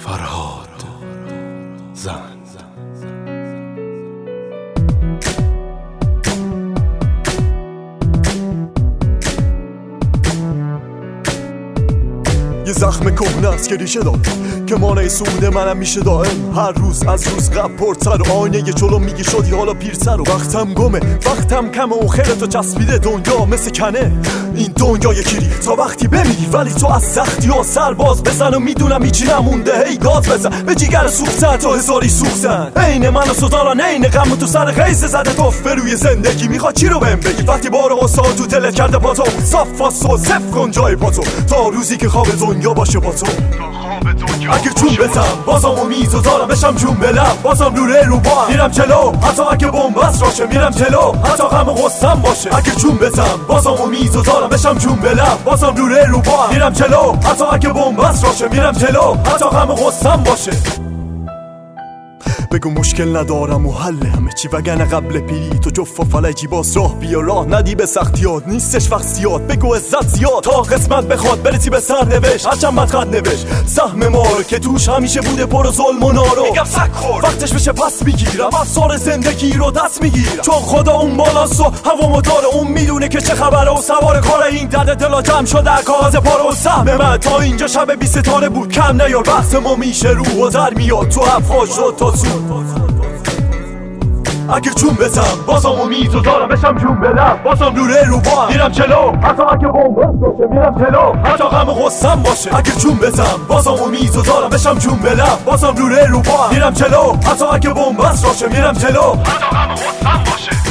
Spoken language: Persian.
فرهاد زن. یه زخم کهنه است که ریشه داد که مانع سود منم میشه دائم. هر روز از روز قبل پرتر و آینه یه جلو میگی شدی حالا پیرتر و وقتم گمه، وقتم کمه و خیرتو چسبیده دنیا مثل کنه. این دنیا یکیری تا وقتی بمیری، ولی تو از سختی ها سرباز بزن و میدونم هیچی نمونده. هی گاز بزن به جیگر سوختن تا هزاری سوختن. عین من و سوزاران عین غم تو سر قیس زده توفه روی زندگی. میخواد چی رو بهم بگی وقتی بار استاد تو دلت کرده با تو؟ صاف واسو صف کن جای با تو تا روزی که خواب دنیا باشه با تو. اگه جون بزم بازم امید و دارم بشم جون بلم، بازم رو با میرم جلو حتی اگه بومبست راشه. میرم جلو حتی غم و غصم باشه. اگه جون بزم بازم امید و دارم بشم جون بلم، بازم رو با میرم جلو حتی اگه بومبست راشه. میرم جلو حتی غم و غصم باشه. بگو مشکل ندارم و حل همه چی، وگرنه قبل پیری تو جف و فلجی باز راه بیا. راه ندی به سختیات نیستش وقت زیاد، بگو عزت زیاد تا قسمت بخواد برسی به سر نوشت. هرچند بدخط نوشت سهم ما رو که توش همیشه بوده پر ظلم و نارو. میگم سکر وقتش بشه پس میگیرم افسار زندگی رو دست میگیرم، چون خدا اون بالاست و هوامو داره. اون میدونه که چه خبره و سوار کار این درد دلا جمع شده کاغذ پاره و سهم من. تا اینجا شب 20 ستاره بود کم نیار، بحث ما میشه روح و در میاد تو افغان شد تا سود. اگه جون بزم بازم امید و دارم بشم جون بلم، بازم رو با میرم جلو حتی اگه بومبست باشه. میرم جلو حتی غم و غصم باشه. اگه جون بزم بازم امید و دارم بشم جون بلم، بازم رو با میرم جلو حتی اگه بومبست باشه. میرم جلو حتی غم و غصم باشه.